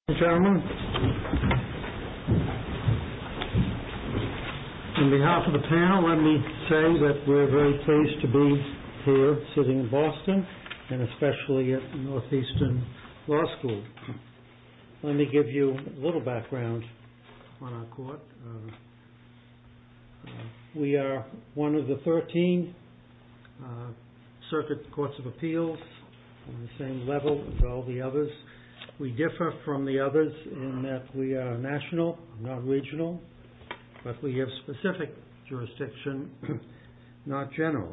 Gentlemen, on behalf of the panel, let me say that we're very pleased to be here sitting in Boston and especially at Northeastern Law School. Let me give you a little background on our court. We are one of the 13 circuit courts of appeals on the same level as all the others. We differ from the others in that we are national, not regional, but we have specific jurisdiction, not general.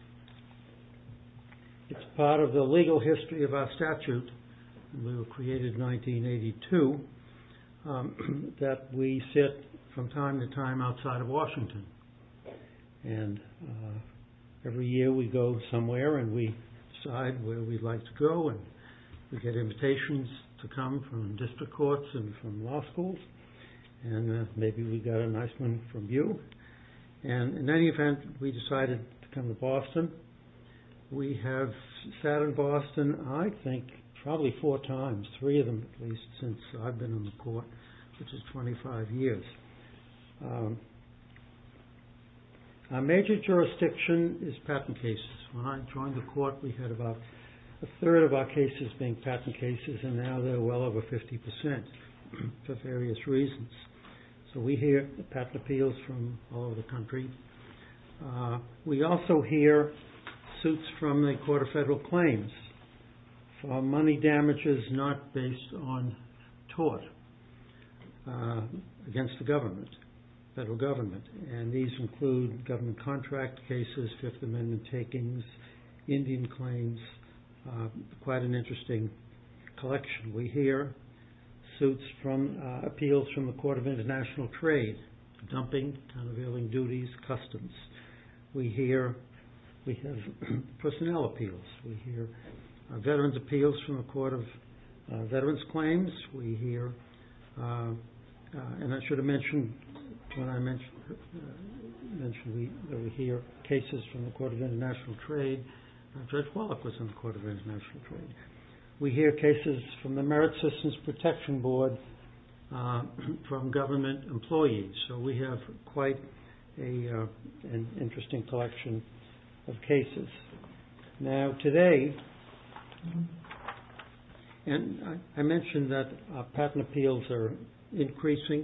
It's part of the legal history of our statute. We were created in 1982, that we sit from time to time outside of Washington. And every year we go somewhere and we decide where we'd like to go, and we get invitations to come from district courts and from law schools, and maybe we got a nice one from you. And in any event, we decided to come to Boston. We have sat in Boston, I think, probably 4 times, 3 of them at least, since I've been on the court, which is 25 years. Our major jurisdiction is patent cases. When I joined the court, we had about a third of our cases being patent cases, and now they're well over 50% for various reasons. So we hear patent appeals from all over the country. We also hear suits from the Court of Federal Claims for money damages not based on tort against the government, federal government. And these include government contract cases, Fifth Amendment takings, Indian claims, quite an interesting collection. We hear suits from appeals from the Court of International Trade, dumping, countervailing duties, customs. We have personnel appeals. We hear veterans appeals from the Court of Veterans Claims. We hear, and I should have mentioned when I mentioned we hear cases from the Court of International Trade. Judge Wallach was in the Court of International Trade. We hear cases from the Merit Systems Protection Board from government employees. So we have quite an interesting collection of cases. Now today, and I mentioned that patent appeals are increasing.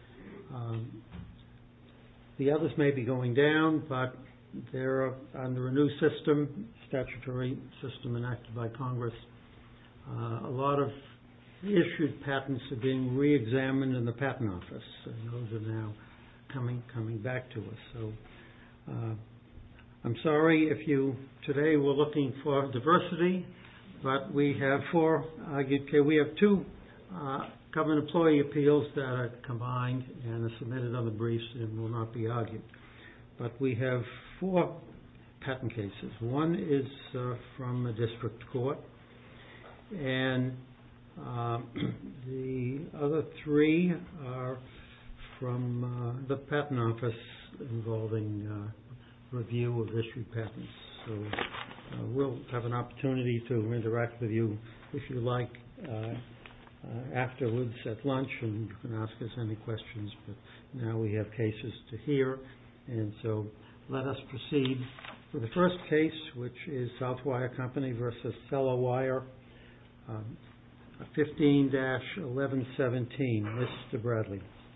The others may be going down, but they're under a new system, statutory system enacted by Congress. A lot of issued patents are being re-examined in the Patent Office, and those are now coming back to us. So I'm sorry if you today were looking for diversity, but we have 2 government employee appeals that are combined and are submitted on the briefs and will not be argued. But we have 4 patent cases. One is from a district court, and the other 3 are from the Patent Office involving review of issued patents. So we'll have an opportunity to interact with you if you like afterwards at lunch, and you can ask us any questions. But now we have cases to hear, and so let us proceed with the first case, which is Southwire Company versus Cellerwire, 15-1117. Mr. Bradley.